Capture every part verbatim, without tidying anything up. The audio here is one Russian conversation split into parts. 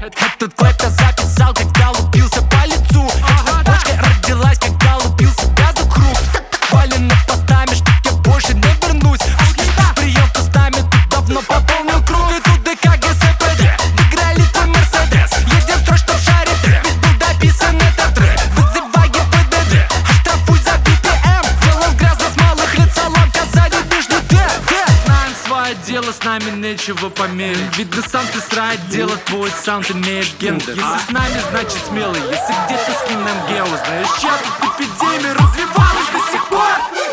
Этот флэп я записал, когда лупился по лицу. Эта почка родилась, когда лупил себя за круг. Валено постами, что я больше не вернусь. Прием постами, тут давно пополнил круг. И тут ДК ГСПД, выиграли твой Мерседес. Едем срочно в шаре, ведь был дописан этот трек. Вызывай ГИБДД, оштрафуй за би пи эм. Делал грязно с малых лет, соломка сзади нижний Д. Знаем свое дело, с нами нечего померить. Видно, сам ты срать дело, твой саунд имеет гендер. Если с нами, значит смелый, если где-то с кем нам гео. Знаешь, я тут эпидемия развивалась до сих пор.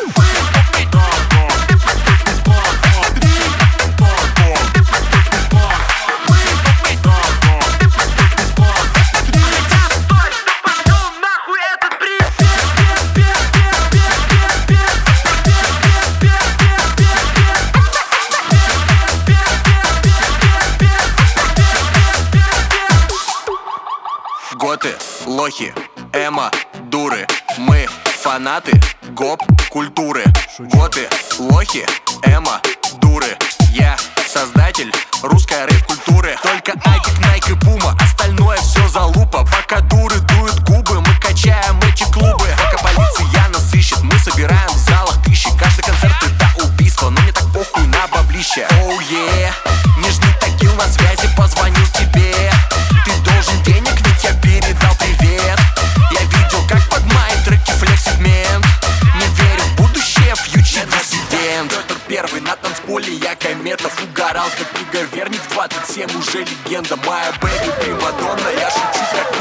Готы, лохи, эмо, дуры. Мы фанаты гоп-культуры. Готы, лохи, эмо, дуры. Я создатель русской рэп-культуры. Только Айкик, Найк и Пума, остальное все залупа. Пока дуры дуют губы, мы качаем эти клубы. Пока полиция нас ищет, мы собираем в залах тысячи. Каждый концерт это убийство, но мне так похуй на баблище. Оу, е, нижний Тагил на связи, позвонил тебе. Ты должен денег, ведь я передал привет. Я видел, как под мои треки флексит мент. Не верю в будущее, фьючер диссидент. Петр Первый на танцполе, я Кометов угорал, как приговорник двадцать семь уже легенда. Моя бэби примадонна, я шучу как